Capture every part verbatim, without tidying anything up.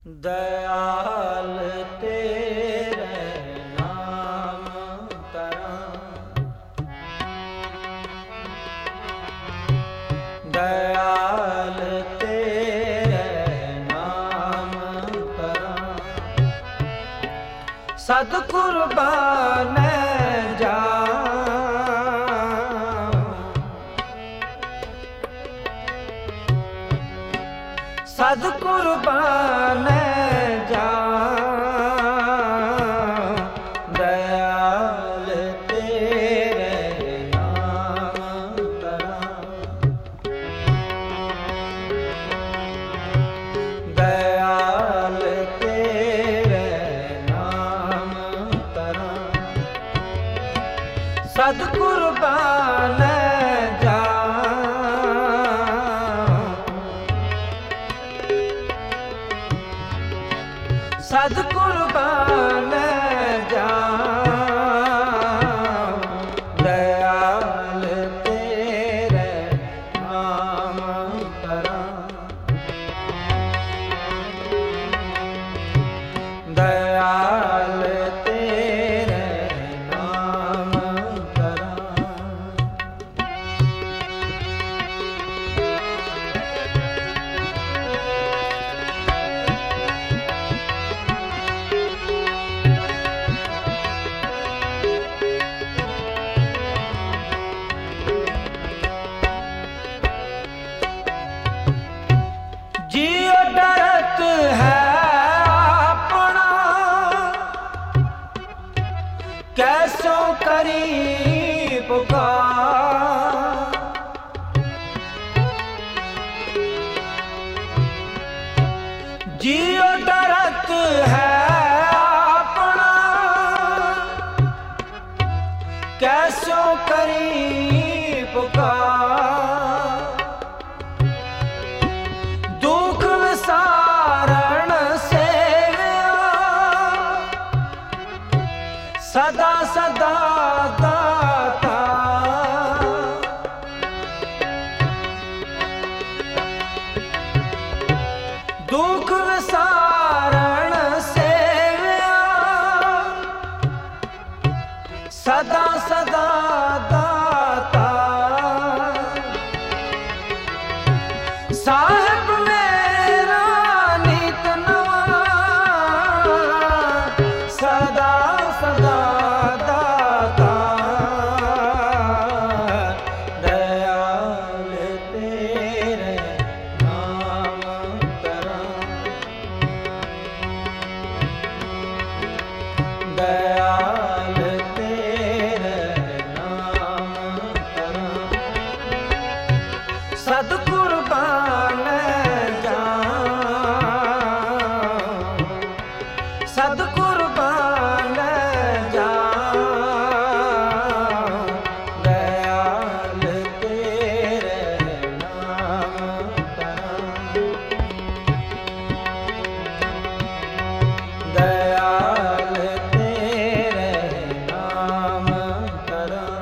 दयाल तेरे नाम तरां, दयाल तेरे नाम तरां, सद कुर्बान जा सद कुर्बान जा, दयाल तेरे नाम तरां, दयाल तेरे नाम तरां, सद कुर्बान जा, सद कुर्बान जा, दयाल तेरे नाम तरां, दयाल तेरे नाम तरां। जियो डरत है अपना, कैसो करी पुकार, जियो डरत है अपना, कैसो करी पुकार, सदा सदा दाता, दुख विसारण सेव्या, सदा सदा दाता, साहिब मेरा नीत नवा, सदा सदा दाता, दयाल तेरे नाम तरां, दयाल तेरे नाम तरां, सद कुर्बान जा, सद कुर्बान जा, दयाल तेरे नाम तरां, दयाल तेरे नाम तरां।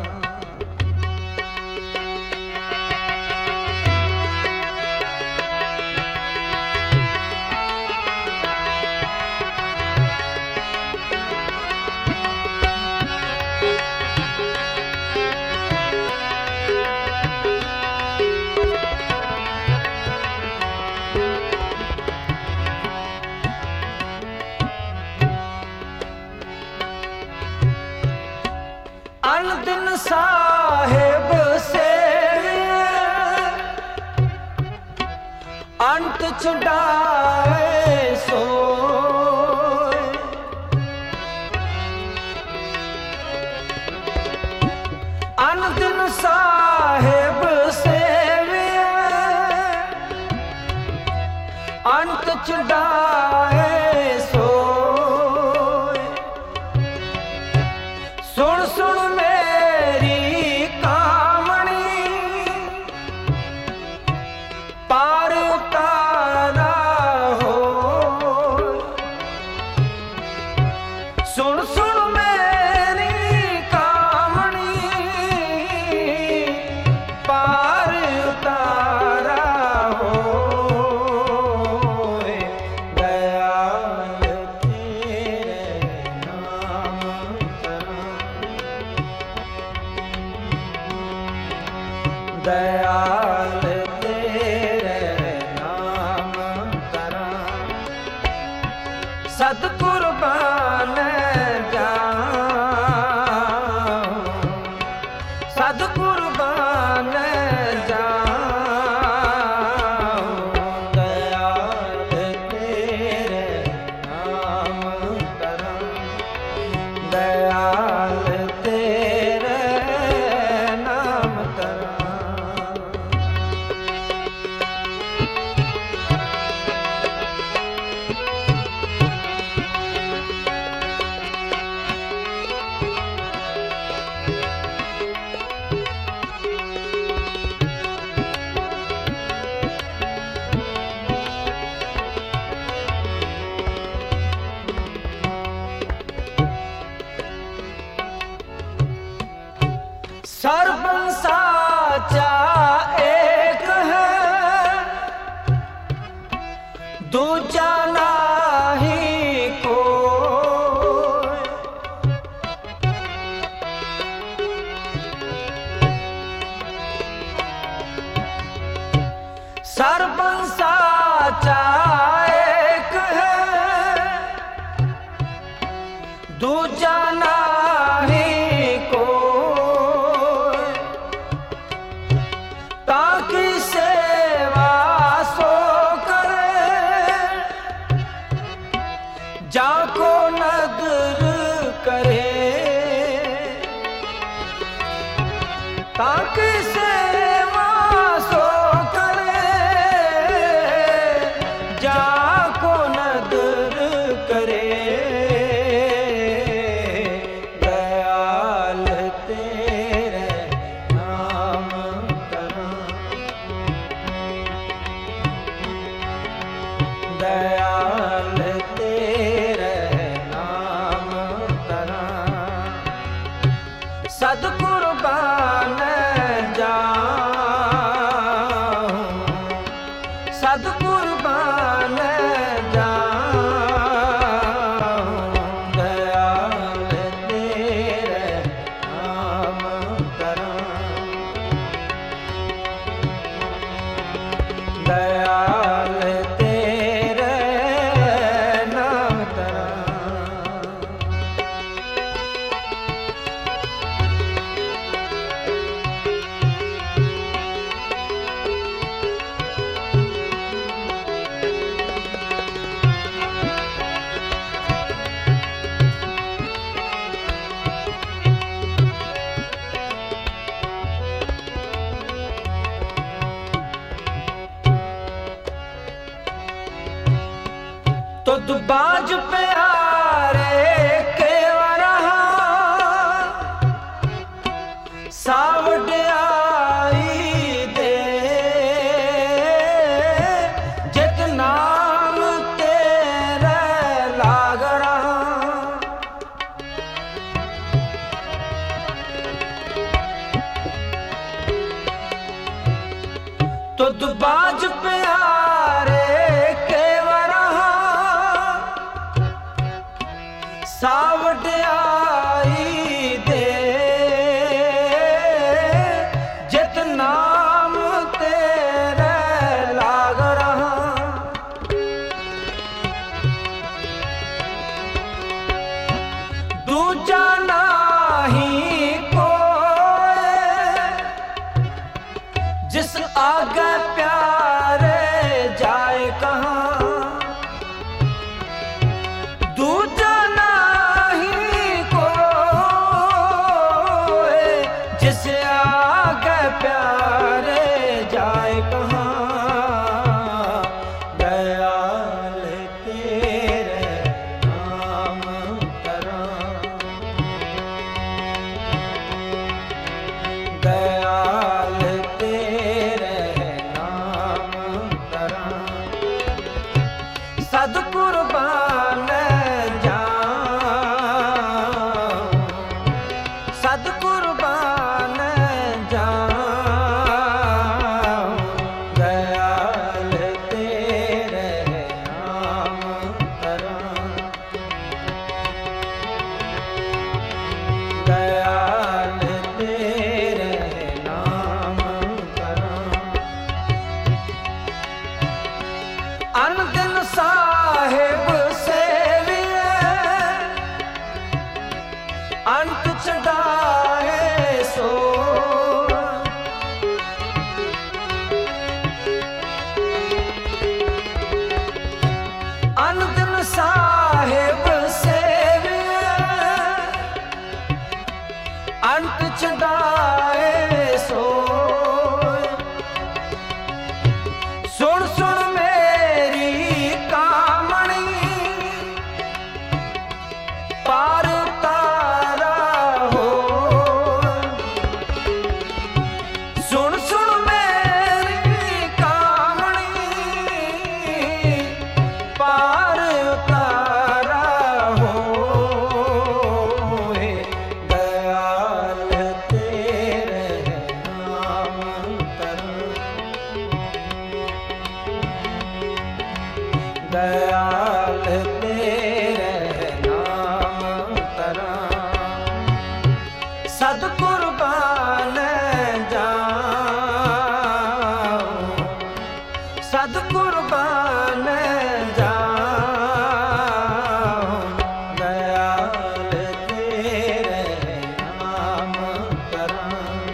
अन दिन साहेब से अंत छुड़ाए सोए, अन दिन साहेब से अंत छुड़ाए सोए, सुन सुन मेरी कामणी, पार उतारा हो, सुन सुन मेरी कामणी, पार उतारा हो, सदकुर्बान जाऊं, सदकुर्बान जाऊं, दयाल तेरे नाम तरम, दयाल तेरे नाम तरम। सर्व साचा एक है, दूजा नाही कोई। सर्व साचा एक है, दूजा नाही कोई। ताकि सेवा सो करे, जाको नदर करे। ताकि सेवा सो करे, जाको नदर करे। दयाल तेरे नाम दयाल तेरे नाम तरा, सदकुर्बान जाऊं, सदकुर्बान जाऊं, दयाल तेरे नाम तरा, दयाल तेरे नाम तरा। तुद बाज प्यारे केवरा, सावड आई दे, जित नाम तेरे लाग रहा। तुद बाज प्यारे सावड आई दे, जित नाम तेरे लाग रहा। दूजा नाही कोई, जिस आगे प्यारे जाए कहाँ। दूजा जिसे आगे प्यारे जाए कहाँ। दयाल तेरे नाम तरा, दयाल तेरे नाम तरा, सदकुर्बान जाऊं, सदकुर्बान जाऊं, दयाल तेरे नाम तरा, दयाल तेरे नाम तरा। अन दिन साहे अनदिन साहिब सेविया अंत छड़ाए सोए। सुन सुन मेरी कामणी पार तारा हो। सुन सुन मेरी कामणी पार तारा हो। दयाल तेरे नाम दयाल तेरे नाम तरा। सद कुर्बान जाऊं सद कुर्बान जाऊं। दयाल तेरे नाम तरा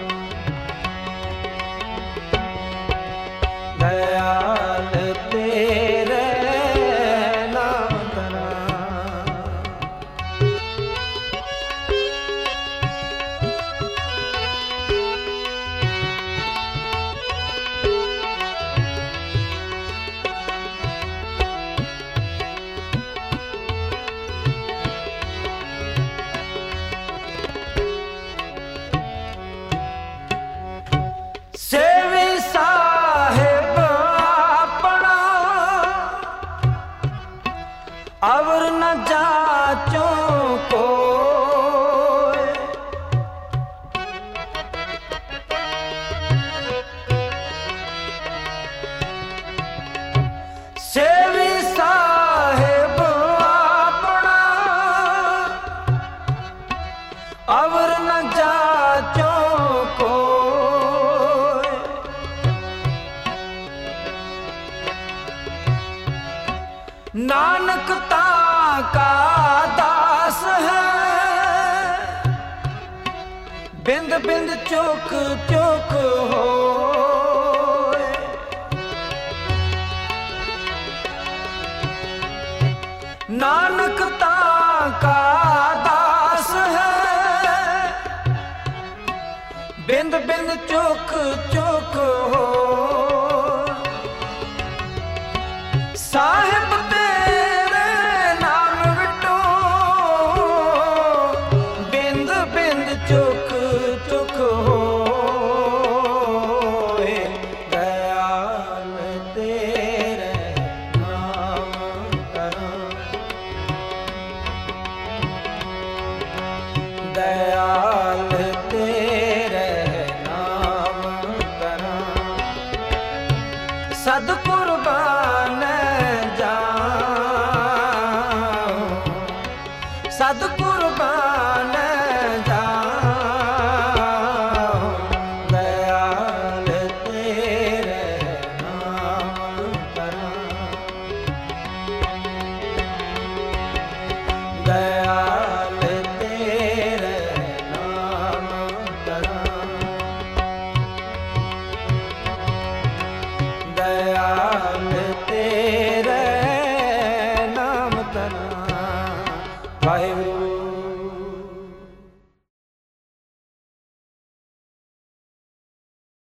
दयाल तेरे सेवी साहिब अपना अवर न जाचो को। सेवी साहिब अपना अवर न जाचो को। नानक ताका दास है बिंद बिंद चुक चुक हो। नानक ताका दास है बिंद बिंद चुक चुक हो। साहिब तेरे नाम विटो बिंद बिंद चुक चुक हो। दयाल तेरे नाम तरा दयाल तेरे नाम तरा। सद कुर्बान सद कुर्बान जाऊं। दयाल तेरे नाम तरा दयाल तेरे नाम तरा दयाल तेरे नाम तरा। वाहिगुरू।